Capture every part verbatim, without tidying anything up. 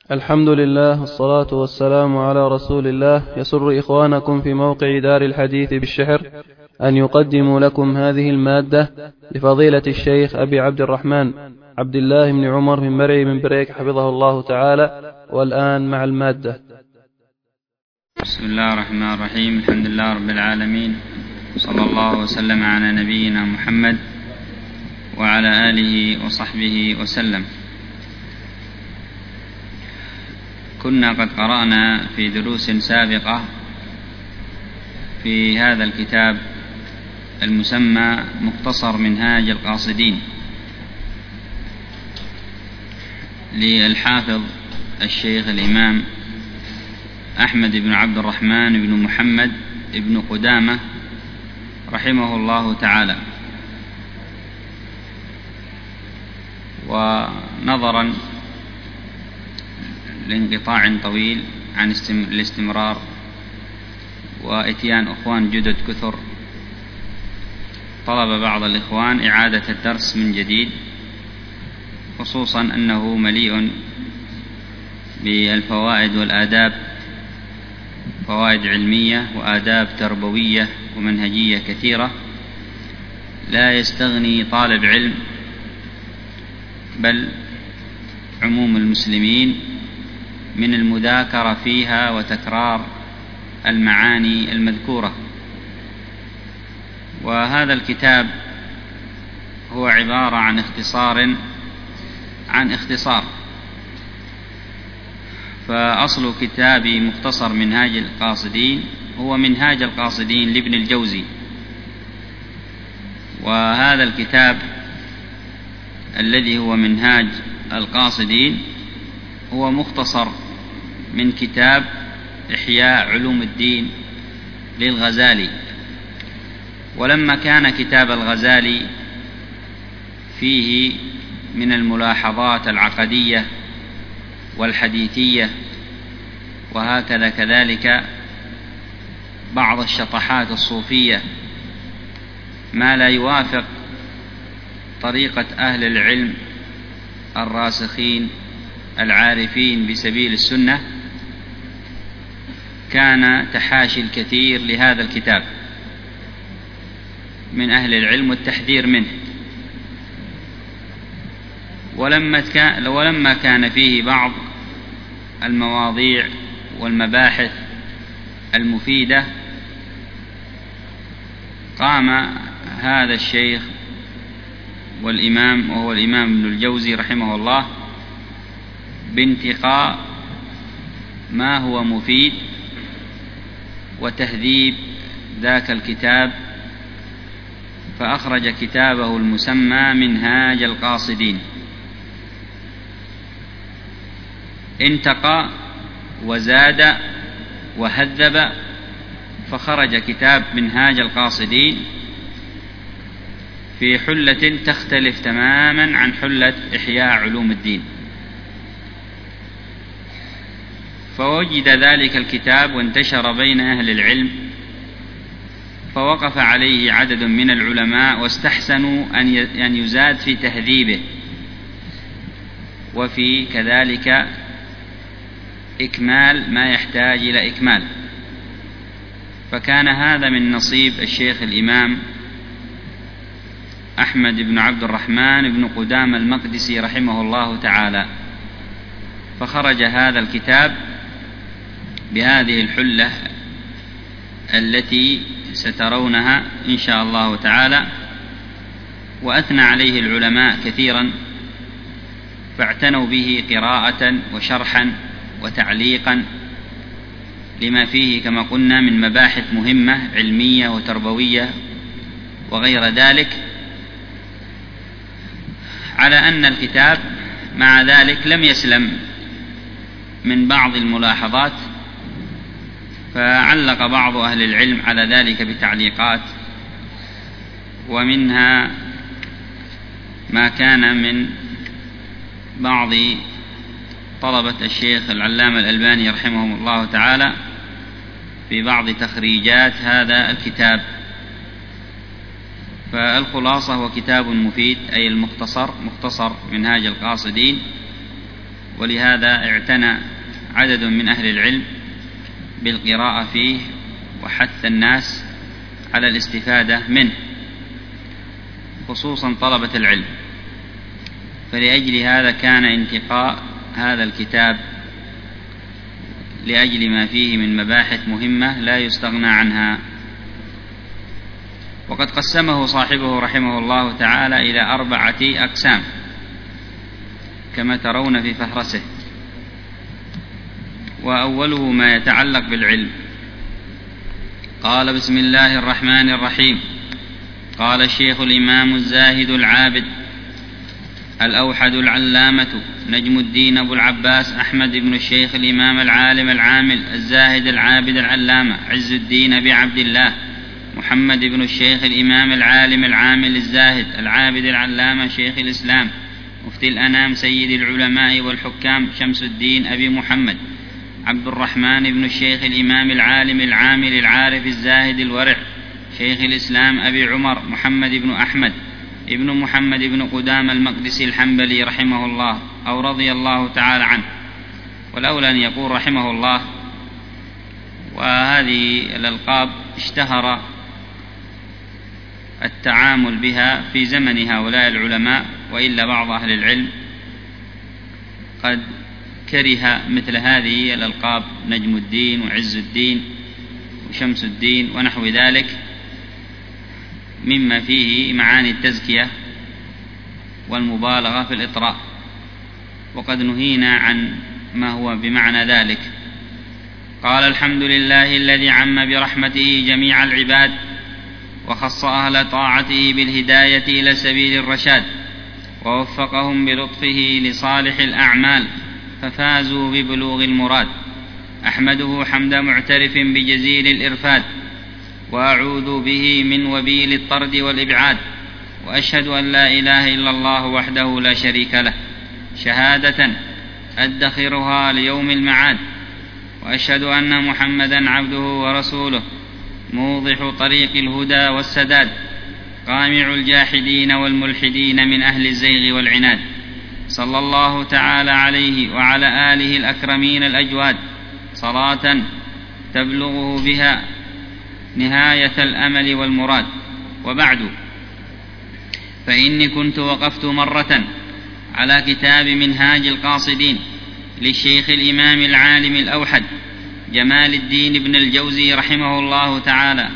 الحمد لله والصلاة والسلام على رسول الله. يسر إخوانكم في موقع دار الحديث بالشحر أن يقدموا لكم هذه المادة لفضيلة الشيخ أبي عبد الرحمن عبد الله بن عمر من مرعي من بريك حفظه الله تعالى. والآن مع المادة. بسم الله الرحمن الرحيم. الحمد لله رب العالمين، صلى الله وسلم على نبينا محمد وعلى آله وصحبه وسلم. كنا قد قرأنا في دروس سابقة في هذا الكتاب المسمى مختصر منهاج القاصدين للحافظ الشيخ الإمام أحمد بن عبد الرحمن بن محمد بن قدامة رحمه الله تعالى. ونظرا لانقطاع طويل عن الاستمرار وإتيان أخوان جدد كثر، طلب بعض الإخوان إعادة الدرس من جديد، خصوصا أنه مليء بالفوائد والآداب، فوائد علمية وآداب تربوية ومنهجية كثيرة لا يستغني طالب علم بل عموم المسلمين من المذاكرة فيها وتكرار المعاني المذكورة. وهذا الكتاب هو عبارة عن اختصار عن اختصار فأصل كتاب مختصر منهاج القاصدين هو منهاج القاصدين لابن الجوزي. وهذا الكتاب الذي هو منهاج القاصدين هو مختصر من كتاب إحياء علوم الدين للغزالي. ولما كان كتاب الغزالي فيه من الملاحظات العقدية والحديثية وهكذا كذلك بعض الشطحات الصوفية ما لا يوافق طريقة أهل العلم الراسخين العارفين بسبيل السنة، كان تحاشي الكثير لهذا الكتاب من أهل العلم والتحذير منه. ولما كان, ولما كان فيه بعض المواضيع والمباحث المفيدة، قام هذا الشيخ والإمام وهو الإمام ابن الجوزي رحمه الله بانتقاء ما هو مفيد وتهذيب ذاك الكتاب، فأخرج كتابه المسمى منهاج القاصدين. انتقى وزاد وهذب فخرج كتاب منهاج القاصدين في حلة تختلف تماما عن حلة إحياء علوم الدين. فوجد ذلك الكتاب وانتشر بين أهل العلم، فوقف عليه عدد من العلماء واستحسنوا أن يزاد في تهذيبه وفي كذلك إكمال ما يحتاج إلى إكمال. فكان هذا من نصيب الشيخ الإمام أحمد بن عبد الرحمن بن قدامة المقدسي رحمه الله تعالى، فخرج هذا الكتاب بهذه الحلة التي سترونها إن شاء الله تعالى. وأثنى عليه العلماء كثيرا، فاعتنوا به قراءة وشرحا وتعليقا لما فيه كما قلنا من مباحث مهمة علمية وتربوية وغير ذلك، على أن الكتاب مع ذلك لم يسلم من بعض الملاحظات، فعلق بعض أهل العلم على ذلك بتعليقات، ومنها ما كان من بعض طلبة الشيخ العلامة الألباني رحمه الله تعالى في بعض تخريجات هذا الكتاب. فالخلاصة هو كتاب مفيد، أي المختصر مختصر منهاج القاصدين، ولهذا اعتنى عدد من أهل العلم بالقراءة فيه وحث الناس على الاستفادة منه، خصوصا طلبة العلم. فلأجل هذا كان انتقاء هذا الكتاب لأجل ما فيه من مباحث مهمة لا يستغنى عنها. وقد قسمه صاحبه رحمه الله تعالى إلى أربعة أقسام كما ترون في فهرسه. وأوله ما يتعلق بالعلم. قال: بسم الله الرحمن الرحيم. قال الشيخ الإمام الزاهد العابد الأوحد العلامة نجم الدين أبو العباس أحمد بن الشيخ الإمام العالم العامل الزاهد العابد العلامة عز الدين أبي عبد الله محمد بن الشيخ الإمام العالم العامل الزاهد العابد العلامة شيخ الإسلام مفتي الأنام سيد العلماء والحكام شمس الدين أبي محمد عبد الرحمن بن الشيخ الإمام العالم العامل العارف الزاهد الورع شيخ الإسلام أبي عمر محمد بن أحمد ابن محمد بن قدام المقدسي الحنبلي رحمه الله أو رضي الله تعالى عنه، والأولى أن يقول رحمه الله. وهذه الألقاب اشتهر التعامل بها في زمن هؤلاء العلماء، وإلا بعض أهل العلم قد كره مثل هذه الألقاب، نجم الدين وعز الدين وشمس الدين ونحو ذلك، مما فيه معاني التزكية والمبالغة في الإطراء، وقد نهينا عن ما هو بمعنى ذلك. قال: الحمد لله الذي عم برحمته جميع العباد وخص أهل طاعته بالهداية إلى سبيل الرشاد ووفقهم بلطفه لصالح الأعمال ففازوا ببلوغ المراد. أحمده حمد معترف بجزيل الإرفاد وأعوذ به من وبيل الطرد والإبعاد، وأشهد أن لا إله إلا الله وحده لا شريك له شهادة أدخرها ليوم المعاد، وأشهد أن محمدا عبده ورسوله موضح طريق الهدى والسداد قامع الجاحدين والملحدين من أهل الزيغ والعناد، صلى الله تعالى عليه وعلى آله الأكرمين الأجواد صلاة تبلغه بها نهاية الأمل والمراد. وبعد، فإني كنت وقفت مرة على كتاب منهاج القاصدين للشيخ الإمام العالم الأوحد جمال الدين ابن الجوزي رحمه الله تعالى،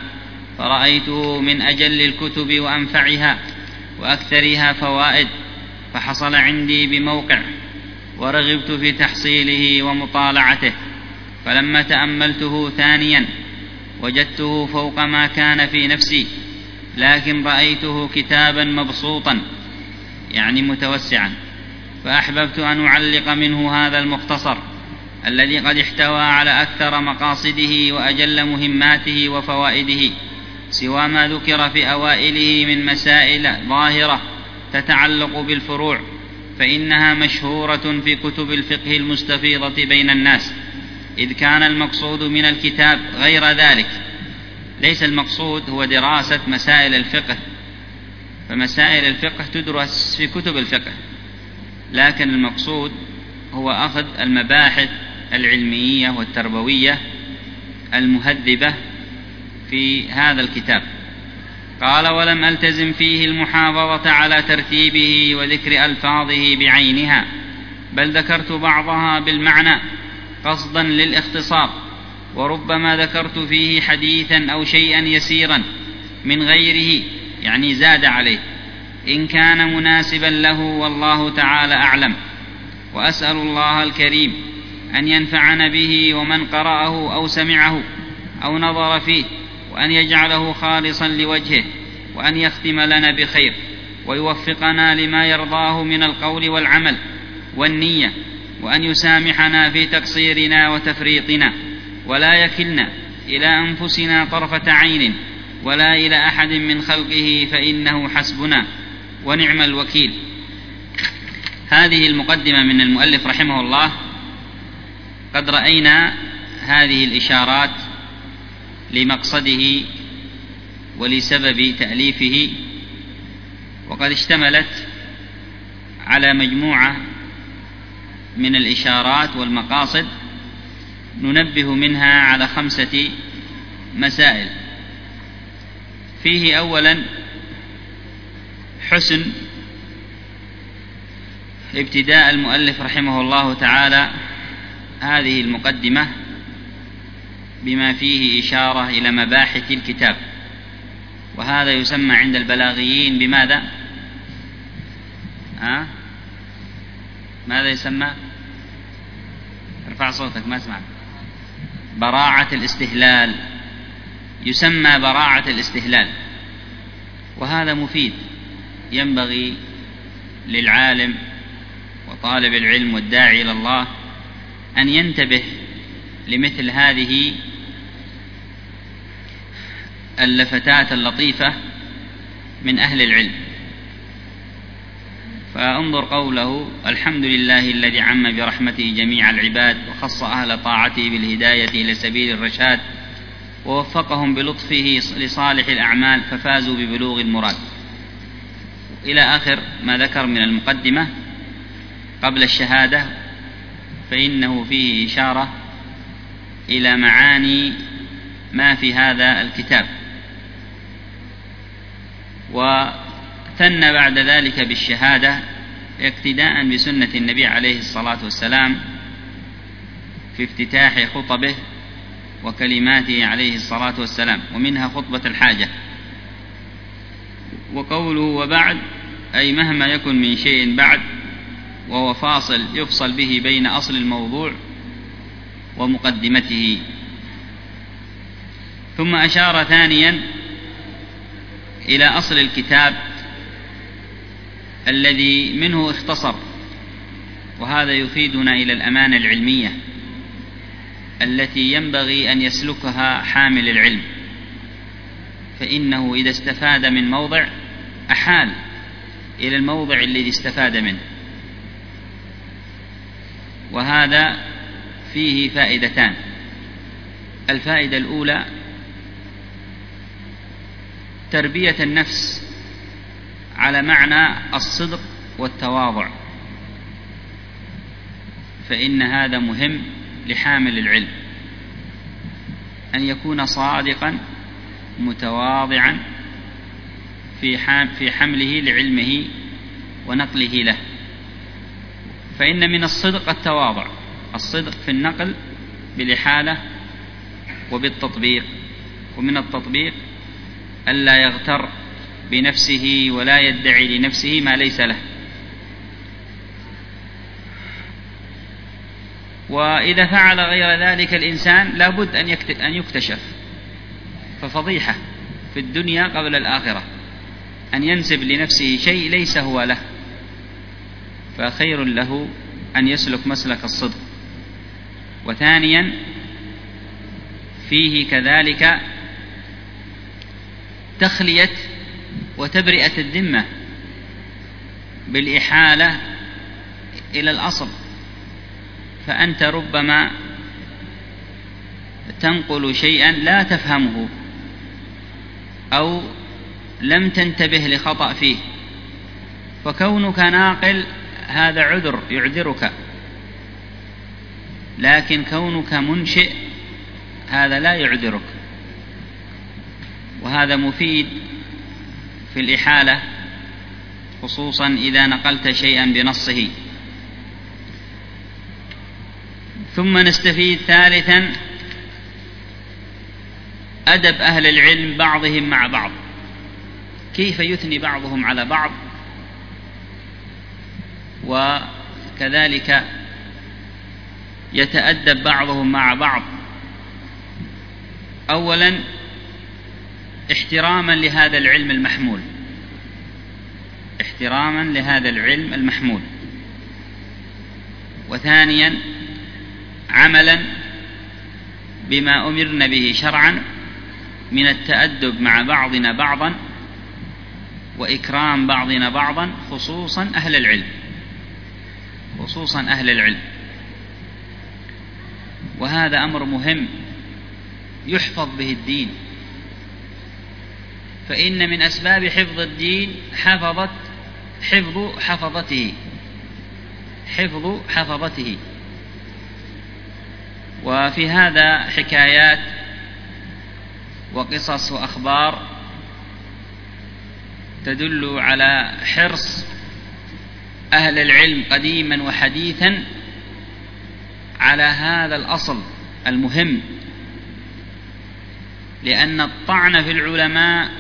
فرأيته من أجل الكتب وأنفعها وأكثرها فوائد، فحصل عندي بموقع ورغبت في تحصيله ومطالعته، فلما تأملته ثانيا وجدته فوق ما كان في نفسي، لكن رأيته كتابا مبسوطا يعني متوسعا، فأحببت أن أعلق منه هذا المختصر الذي قد احتوى على أكثر مقاصده وأجل مهماته وفوائده، سوى ما ذكر في أوائله من مسائل ظاهرة تتعلق بالفروع، فإنها مشهورة في كتب الفقه المستفيضة بين الناس، إذ كان المقصود من الكتاب غير ذلك. ليس المقصود هو دراسة مسائل الفقه، فمسائل الفقه تدرس في كتب الفقه، لكن المقصود هو أخذ المباحث العلمية والتربوية المهذبة في هذا الكتاب. قال: ولم ألتزم فيه المحافظة على ترتيبه وذكر ألفاظه بعينها، بل ذكرت بعضها بالمعنى قصدا للاختصار، وربما ذكرت فيه حديثا أو شيئا يسيرا من غيره يعني زاد عليه إن كان مناسبا له، والله تعالى أعلم. وأسأل الله الكريم أن ينفعنا به ومن قرأه أو سمعه أو نظر فيه، وأن يجعله خالصا لوجهه، وأن يختم لنا بخير، ويوفقنا لما يرضاه من القول والعمل والنية، وأن يسامحنا في تقصيرنا وتفريطنا، ولا يكلنا إلى أنفسنا طرفة عين ولا إلى أحد من خلقه، فإنه حسبنا ونعم الوكيل. هذه المقدمة من المؤلف رحمه الله. قد رأينا هذه الإشارات لمقصده ولسبب تأليفه، وقد اشتملت على مجموعة من الإشارات والمقاصد ننبه منها على خمسة مسائل. فيه أولا حسن ابتداء المؤلف رحمه الله تعالى هذه المقدمة بما فيه إشارة إلى مباحث الكتاب، وهذا يسمى عند البلاغيين بماذا؟ ها؟ ماذا يسمى؟ ارفع صوتك ما اسمعك. براعة الاستهلال، يسمى براعة الاستهلال، وهذا مفيد. ينبغي للعالم وطالب العلم والداعي إلى الله أن ينتبه لمثل هذه اللفتات اللطيفة من أهل العلم. فانظر قوله: الحمد لله الذي عم برحمته جميع العباد وخص أهل طاعته بالهداية إلى سبيل الرشاد ووفقهم بلطفه لصالح الأعمال ففازوا ببلوغ المراد، إلى آخر ما ذكر من المقدمة قبل الشهادة. فإنه فيه إشارة إلى معاني ما في هذا الكتاب، وثنى بعد ذلك بالشهادة اقتداء بسنة النبي عليه الصلاة والسلام في افتتاح خطبه وكلماته عليه الصلاة والسلام، ومنها خطبة الحاجة. وقوله وبعد أي مهما يكن من شيء بعد، وهو فاصل يفصل به بين أصل الموضوع ومقدمته. ثم أشار ثانيا إلى أصل الكتاب الذي منه اختصر، وهذا يفيدنا إلى الأمانة العلمية التي ينبغي أن يسلكها حامل العلم، فإنه إذا استفاد من موضع أحال إلى الموضع الذي استفاد منه. وهذا فيه فائدتان. الفائدة الأولى تربية النفس على معنى الصدق والتواضع، فإن هذا مهم لحامل العلم أن يكون صادقا متواضعا في حمله لعلمه ونقله له. فإن من الصدق التواضع، الصدق في النقل بالإحالة وبالتطبيق، ومن التطبيق ألا يغتر بنفسه ولا يدعي لنفسه ما ليس له. وإذا فعل غير ذلك الإنسان لابد أن يكتشف، ففضيحة في الدنيا قبل الآخرة أن ينسب لنفسه شيء ليس هو له، فخير له أن يسلك مسلك الصدق. وثانيا فيه كذلك تخلية وتبرئة الذمة بالإحالة إلى الأصل، فأنت ربما تنقل شيئا لا تفهمه أو لم تنتبه لخطأ فيه، فكونك ناقل هذا عذر يعذرك، لكن كونك منشئ هذا لا يعذرك. وهذا مفيد في الإحالة، خصوصا إذا نقلت شيئا بنصه. ثم نستفيد ثالثا أدب أهل العلم بعضهم مع بعض، كيف يثني بعضهم على بعض، وكذلك يتأدب بعضهم مع بعض. أولا احتراما لهذا العلم المحمول، احتراما لهذا العلم المحمول. وثانيا عملا بما أمرنا به شرعا من التأدب مع بعضنا بعضا وإكرام بعضنا بعضا، خصوصا أهل العلم، خصوصا أهل العلم. وهذا أمر مهم يحفظ به الدين، فإن من أسباب حفظ الدين حفظت حفظ حفظته، حفظ حفظته. وفي هذا حكايات وقصص وأخبار تدل على حرص أهل العلم قديما وحديثا على هذا الأصل المهم، لأن الطعن في العلماء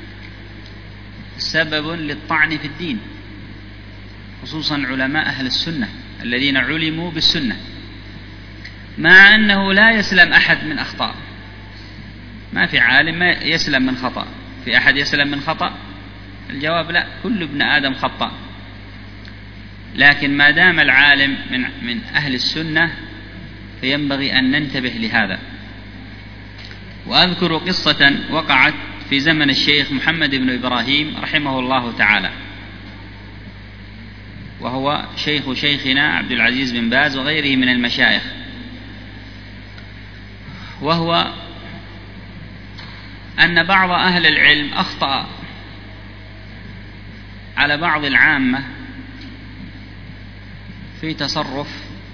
سبب للطعن في الدين، خصوصا علماء أهل السنة الذين علموا بالسنة، مع أنه لا يسلم أحد من أخطاء. ما في عالم ما يسلم من خطأ. في أحد يسلم من خطأ؟ الجواب لا، كل ابن آدم خطأ. لكن ما دام العالم من من أهل السنة فينبغي أن ننتبه لهذا. وأذكر قصة وقعت في زمن الشيخ محمد بن إبراهيم رحمه الله تعالى، وهو شيخ شيخنا عبد العزيز بن باز وغيره من المشايخ، وهو أن بعض أهل العلم أخطأ على بعض العامة في تصرف،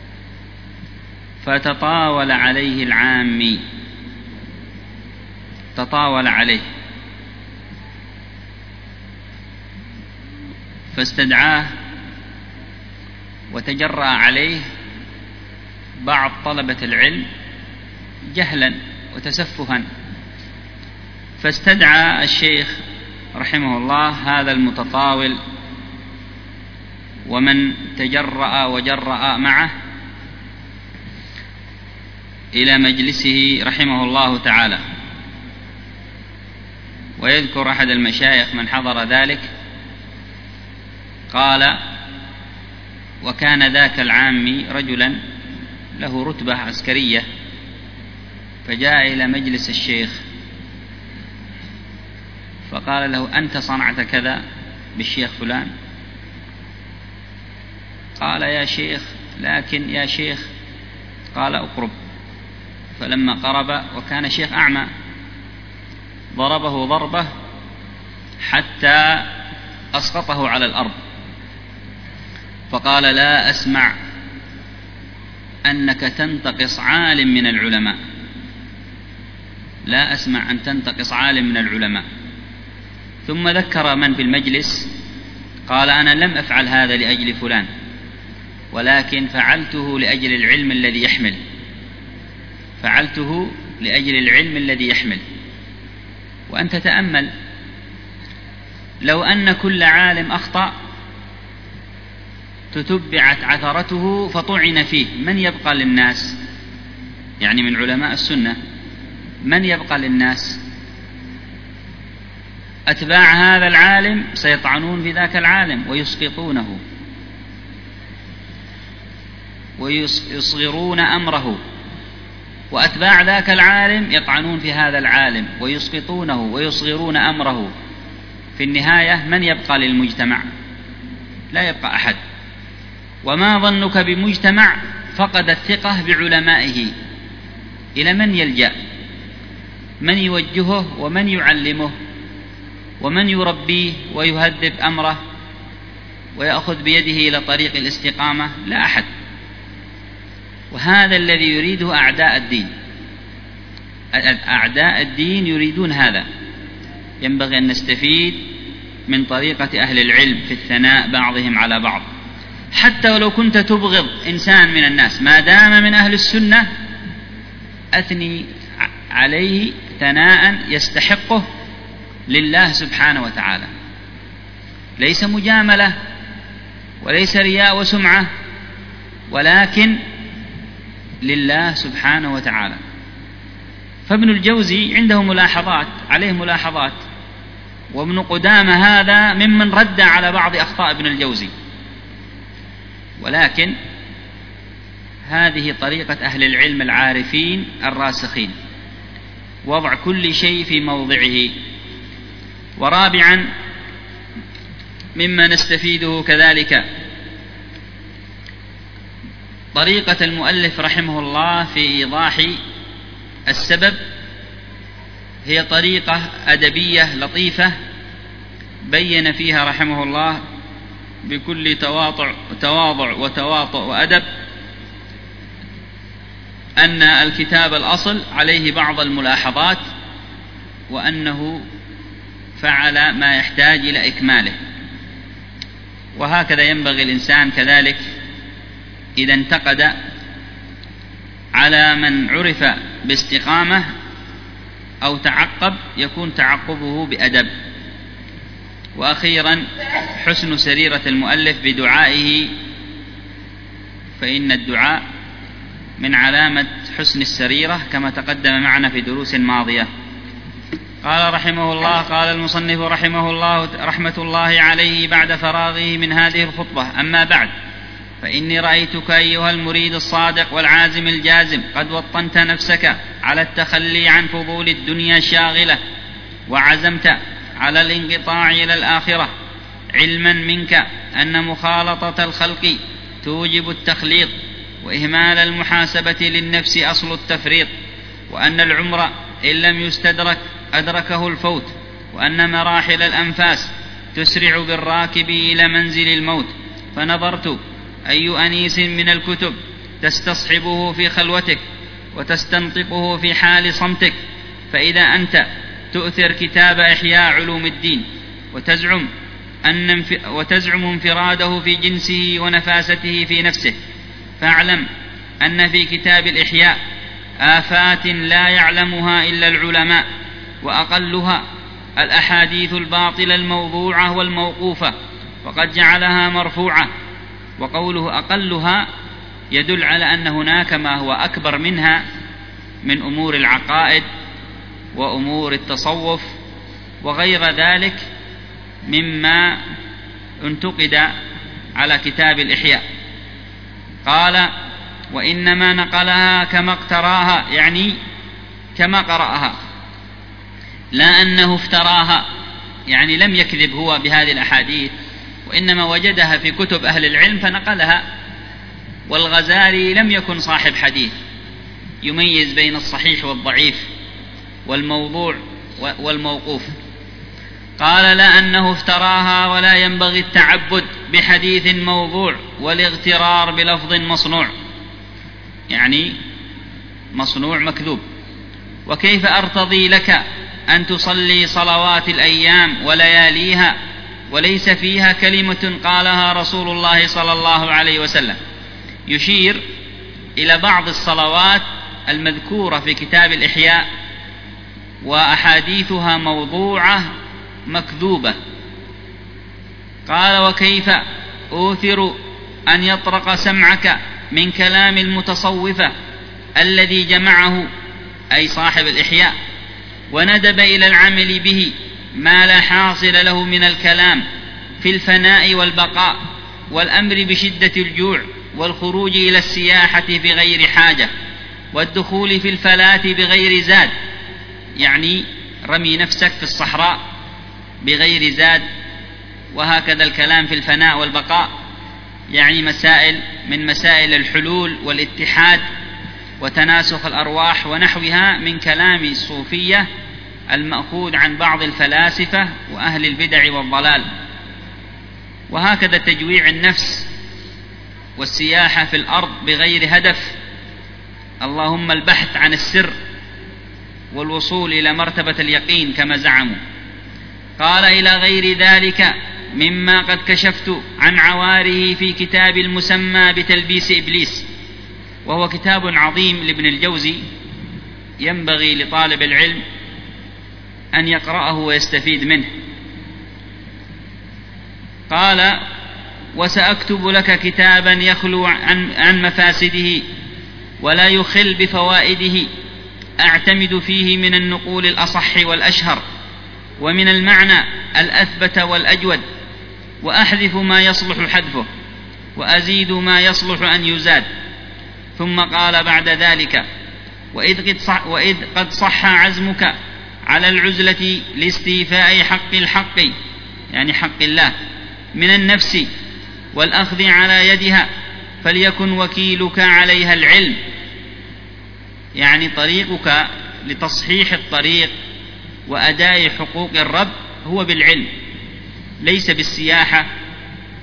فتطاول عليه العامي، تطاول عليه فاستدعاه وتجرأ عليه بعض طلبة العلم جهلا وتسفها، فاستدعى الشيخ رحمه الله هذا المتطاول ومن تجرأ وجرأ معه إلى مجلسه رحمه الله تعالى. ويذكر أحد المشايخ من حضر ذلك قال: وكان ذاك العامي رجلا له رتبة عسكرية، فجاء إلى مجلس الشيخ فقال له: أنت صنعت كذا بالشيخ فلان؟ قال: يا شيخ، لكن يا شيخ. قال: أقرب. فلما قرب وكان شيخ أعمى ضربه ضربة حتى أسقطه على الأرض، فقال: لا أسمع أنك تنتقص عالم من العلماء، لا أسمع أن تنتقص عالم من العلماء. ثم ذكر من في المجلس قال: أنا لم أفعل هذا لأجل فلان، ولكن فعلته لأجل العلم الذي يحمل، فعلته لأجل العلم الذي يحمل. وأنت تأمل، لو أن كل عالم أخطأ تتبعت عثرته فطعن فيه، من يبقى للناس؟ يعني من علماء السنة من يبقى للناس؟ أتباع هذا العالم سيطعنون في ذاك العالم ويسقطونه ويصغرون أمره، وأتباع ذاك العالم يطعنون في هذا العالم ويسقطونه ويصغرون أمره. في النهاية من يبقى للمجتمع؟ لا يبقى أحد. وما ظنك بمجتمع فقد الثقة بعلمائه؟ إلى من يلجأ؟ من يوجهه ومن يعلمه ومن يربيه ويهذب أمره ويأخذ بيده إلى طريق الاستقامة؟ لا أحد. وهذا الذي يريده أعداء الدين. أعداء الدين يريدون هذا. ينبغي أن نستفيد من طريقة أهل العلم في الثناء بعضهم على بعض، حتى ولو كنت تبغض إنسان من الناس ما دام من أهل السنة أثني عليه ثناء يستحقه لله سبحانه وتعالى، ليس مجاملة وليس رياء وسمعة، ولكن لله سبحانه وتعالى. فابن الجوزي عنده ملاحظات، عليه ملاحظات، وابن قدامة هذا ممن رد على بعض أخطاء ابن الجوزي، ولكن هذه طريقة أهل العلم العارفين الراسخين، وضع كل شيء في موضعه. ورابعا مما نستفيده كذلك طريقة المؤلف رحمه الله في إيضاح السبب، هي طريقة أدبية لطيفة بين فيها رحمه الله بكل تواضع تواضع وتواطؤ وأدب أن الكتاب الأصل عليه بعض الملاحظات، وأنه فعل ما يحتاج إلى إكماله. وهكذا ينبغي الإنسان كذلك إذا انتقد على من عرف باستقامة أو تعقب يكون تعقبه بأدب. وأخيرا حسن سريرة المؤلف بدعائه، فإن الدعاء من علامة حسن السريرة كما تقدم معنا في دروس ماضية. قال رحمه الله: قال المصنف رحمه الله رحمة الله عليه بعد فراغه من هذه الخطبة: أما بعد، فإني رأيتك أيها المريد الصادق والعازم الجازم قد وطنت نفسك على التخلي عن فضول الدنيا الشاغلة، وعزمت على الانقطاع إلى الآخرة، علما منك أن مخالطة الخلق توجب التخليط، وإهمال المحاسبة للنفس أصل التفريط، وأن العمر إن لم يستدرك أدركه الفوت، وأن مراحل الأنفاس تسرع بالراكب إلى منزل الموت. فنظرت أي أنيس من الكتب تستصحبه في خلوتك وتستنطقه في حال صمتك، فإذا أنت تؤثر كتاب إحياء علوم الدين وتزعم أن وتزعم انفراده في جنسه ونفاسته في نفسه، فاعلم أن في كتاب الإحياء آفات لا يعلمها إلا العلماء، وأقلها الأحاديث الباطلة الموضوعة والموقوفة، وقد جعلها مرفوعة. وقوله أقلها يدل على أن هناك ما هو أكبر منها من أمور العقائد وأمور التصوف وغير ذلك مما انتقد على كتاب الإحياء. قال: وإنما نقلها كما اقتراها، يعني كما قرأها، لا أنه افتراها، يعني لم يكذب هو بهذه الأحاديث، وإنما وجدها في كتب أهل العلم فنقلها. والغزالي لم يكن صاحب حديث يميز بين الصحيح والضعيف والموضوع والموقوف. قال: لا أنه افتراها، ولا ينبغي التعبد بحديث موضوع والاغترار بلفظ مصنوع، يعني مصنوع مكذوب. وكيف أرتضي لك أن تصلي صلوات الأيام ولياليها وليس فيها كلمة قالها رسول الله صلى الله عليه وسلم؟ يشير إلى بعض الصلوات المذكورة في كتاب الإحياء وأحاديثها موضوعة مكذوبة. قال: وكيف أوثر أن يطرق سمعك من كلام المتصوفة الذي جمعه، أي صاحب الإحياء، وندب إلى العمل به ما لا حاصل له من الكلام في الفناء والبقاء والأمر بشدة الجوع والخروج إلى السياحة بغير حاجة والدخول في الفلاة بغير زاد، يعني رمي نفسك في الصحراء بغير زاد. وهكذا الكلام في الفناء والبقاء يعني مسائل من مسائل الحلول والاتحاد وتناسخ الأرواح ونحوها من كلام الصوفية المأخوذ عن بعض الفلاسفة وأهل البدع والضلال. وهكذا تجويع النفس والسياحة في الأرض بغير هدف، اللهم البحث عن السر والوصول إلى مرتبة اليقين كما زعموا. قال: إلى غير ذلك مما قد كشفت عن عواره في كتاب المسمى بتلبيس إبليس، وهو كتاب عظيم لابن الجوزي ينبغي لطالب العلم أن يقرأه ويستفيد منه. قال: وسأكتب لك كتابا يخلو عن, عن مفاسده ولا يخل بفوائده، أعتمد فيه من النقول الأصح والأشهر ومن المعنى الأثبت والأجود، وأحذف ما يصلح حذفه وأزيد ما يصلح أن يزاد. ثم قال بعد ذلك: وإذ قد صح, وإذ قد صح عزمك على العزلة لاستيفاء حق الحق، يعني حق الله، من النفس والأخذ على يدها، فليكن وكيلك عليها العلم، يعني طريقك لتصحيح الطريق وأداء حقوق الرب هو بالعلم، ليس بالسياحة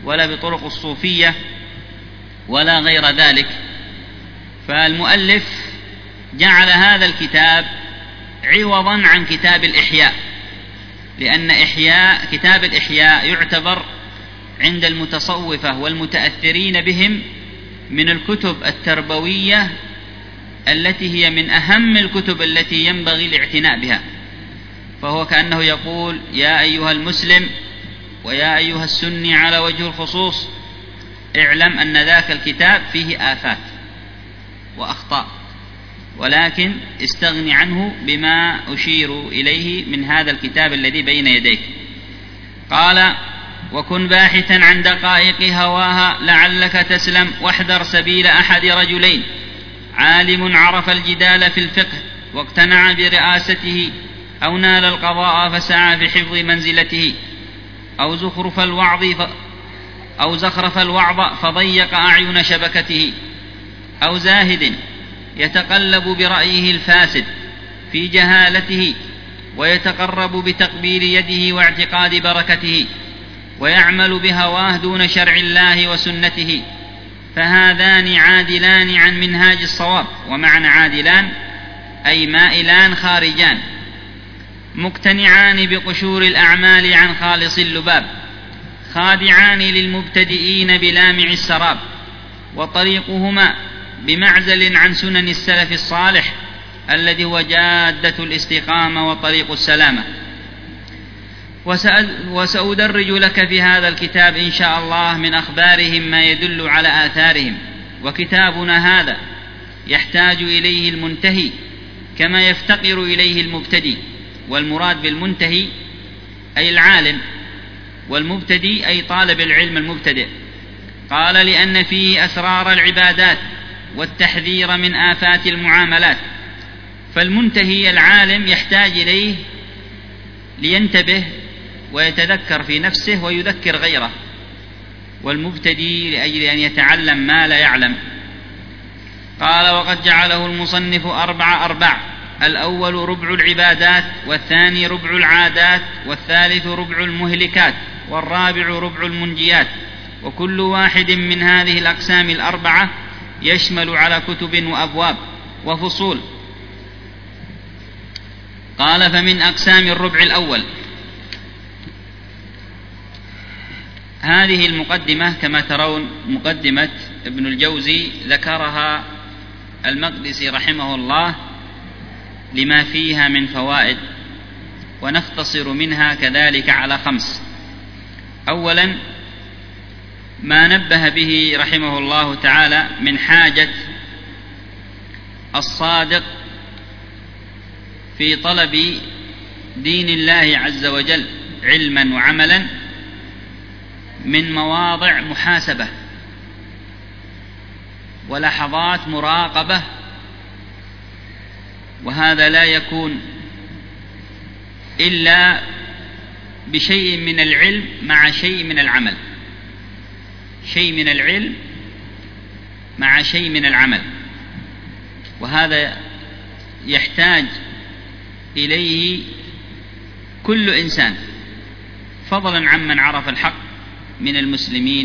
ولا بطرق الصوفية ولا غير ذلك. فالمؤلف جعل هذا الكتاب عوضا عن كتاب الإحياء، لأن إحياء كتاب الإحياء يعتبر عند المتصوفة والمتأثرين بهم من الكتب التربوية التي هي من أهم الكتب التي ينبغي الاعتناء بها. فهو كأنه يقول: يا أيها المسلم ويا أيها السني على وجه الخصوص، اعلم أن ذاك الكتاب فيه آفات وأخطاء، ولكن استغن عنه بما أشير إليه من هذا الكتاب الذي بين يديك. قال: وكن باحثا عن دقائق هواها لعلك تسلم، واحذر سبيل أحد رجلين: عالم عرف الجدال في الفقه واقتنع برئاسته، أو نال القضاء فسعى في حفظ منزلته، أو زخرف الوعظ ف... أو زخرف الوعظ فضيق أعين شبكته، أو زاهد يتقلب برأيه الفاسد في جهالته ويتقرب بتقبيل يده واعتقاد بركته، ويعمل بهواه دون شرع الله وسنته، فهذان عادلان عن منهاج الصواب. ومعنى عادلان أي مائلان خارجان، مقتنعان بقشور الأعمال عن خالص اللباب، خادعان للمبتدئين بلامع السراب، وطريقهما بمعزل عن سنن السلف الصالح الذي هو جادة الاستقامة وطريق السلامة. وسأدرج لك في هذا الكتاب إن شاء الله من أخبارهم ما يدل على آثارهم. وكتابنا هذا يحتاج إليه المنتهي كما يفتقر إليه المبتدئ، والمراد بالمنتهي أي العالم، والمبتدئ أي طالب العلم المبتدئ. قال: لأن فيه أسرار العبادات والتحذير من آفات المعاملات. فالمنتهي العالم يحتاج إليه لينتبه ويتذكر في نفسه ويذكر غيره، والمبتدئ لأجل أن يتعلم ما لا يعلم. قال: وقد جعله المصنف أربع أرباع: الأول ربع العبادات، والثاني ربع العادات، والثالث ربع المهلكات، والرابع ربع المنجيات. وكل واحد من هذه الأقسام الأربعة يشمل على كتب وأبواب وفصول. قال: فمن أقسام الربع الأول. هذه المقدمة كما ترون مقدمة ابن الجوزي ذكرها المقدسي رحمه الله لما فيها من فوائد، ونختصر منها كذلك على خمس. أولا، ما نبه به رحمه الله تعالى من حاجة الصادق في طلب دين الله عز وجل علما وعملا من مواضع محاسبة ولحظات مراقبة، وهذا لا يكون إلا بشيء من العلم مع شيء من العمل، شيء من العلم مع شيء من العمل، وهذا يحتاج إليه كل إنسان، فضلا عمن عرف الحق من المسلمين.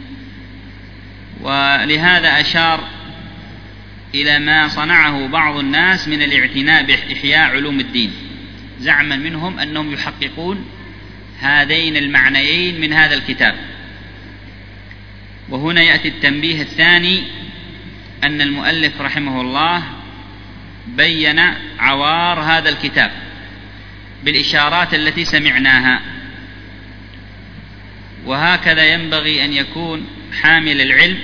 ولهذا أشار إلى ما صنعه بعض الناس من الاعتناء بإحياء علوم الدين، زعما منهم أنهم يحققون هذين المعنيين من هذا الكتاب. وهنا يأتي التنبيه الثاني، أن المؤلف رحمه الله بين عوار هذا الكتاب بالإشارات التي سمعناها، وهكذا ينبغي أن يكون حامل العلم،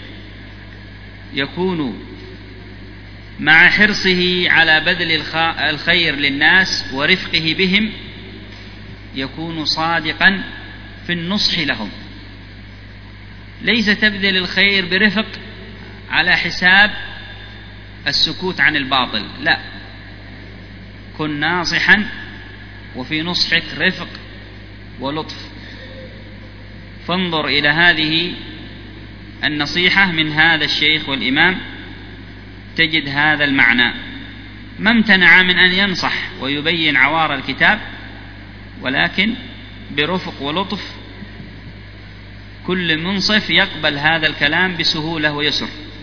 يكون مع حرصه على بذل الخير للناس ورفقه بهم يكون صادقا في النصح لهم، ليس تبذل الخير برفق على حساب السكوت عن الباطل، لا، كن ناصحا وفي نصحك رفق ولطف. فانظر إلى هذه النصيحة من هذا الشيخ والإمام تجد هذا المعنى، ما امتنع من أن ينصح ويبين عوار الكتاب، ولكن برفق ولطف كل منصف يقبل هذا الكلام بسهولة ويسر.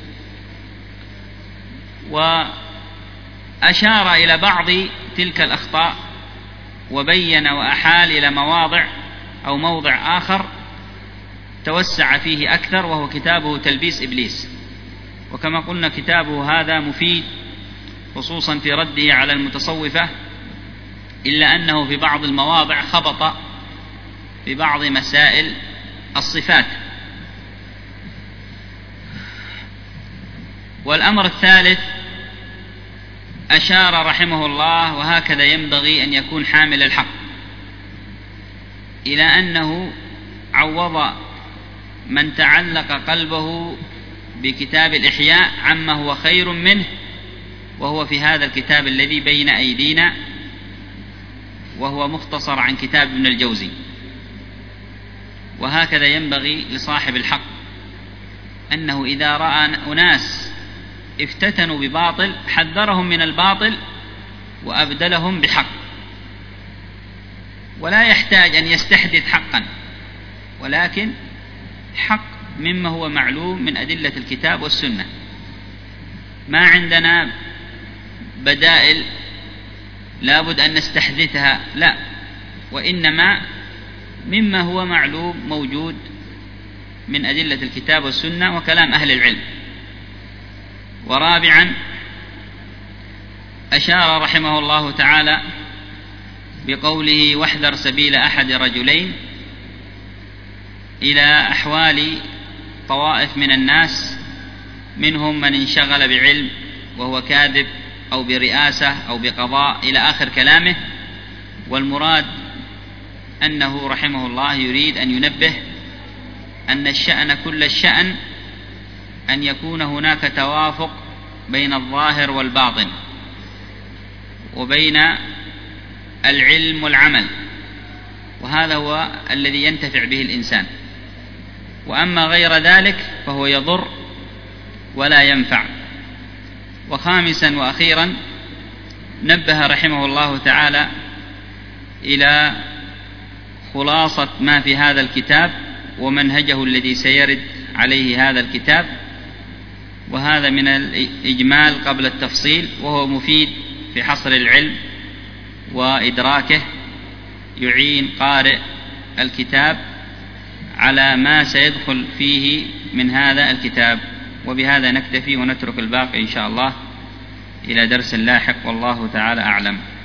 وأشار إلى بعض تلك الأخطاء وبين وأحال إلى مواضع أو موضع آخر توسع فيه أكثر، وهو كتابه تلبيس إبليس. وكما قلنا كتابه هذا مفيد خصوصا في رده على المتصوفة، إلا أنه في بعض المواضع خبط في بعض مسائل الصفات. والأمر الثالث أشار رحمه الله، وهكذا ينبغي أن يكون حامل الحق، إلى أنه عوض من تعلق قلبه بكتاب الإحياء عما هو خير منه، وهو في هذا الكتاب الذي بين أيدينا، وهو مختصر عن كتاب ابن الجوزي. وهكذا ينبغي لصاحب الحق أنه إذا رأى أناس افتتنوا بباطل حذرهم من الباطل وأبدلهم بحق، ولا يحتاج أن يستحدث حقا، ولكن حق مما هو معلوم من أدلة الكتاب والسنة. ما عندنا بدائل لابد أن نستحدثها، لا، وإنما مما هو معلوم موجود من أدلة الكتاب والسنة وكلام أهل العلم. ورابعا أشار رحمه الله تعالى بقوله واحذر سبيل أحد رجلين إلى أحوال طوائف من الناس، منهم من انشغل بعلم وهو كاذب أو برئاسة أو بقضاء إلى آخر كلامه. والمراد أنه رحمه الله يريد أن ينبه أن الشأن كل الشأن أن يكون هناك توافق بين الظاهر والباطن، وبين العلم والعمل، وهذا هو الذي ينتفع به الإنسان. وأما غير ذلك فهو يضر ولا ينفع. وخامسا وأخيرا نبه رحمه الله تعالى إلى خلاصة ما في هذا الكتاب ومنهجه الذي سيرد عليه هذا الكتاب، وهذا من الإجمال قبل التفصيل، وهو مفيد في حصر العلم وإدراكه، يعين قارئ الكتاب على ما سيدخل فيه من هذا الكتاب. وبهذا نكتفي ونترك الباقي إن شاء الله إلى درس لاحق، والله تعالى أعلم.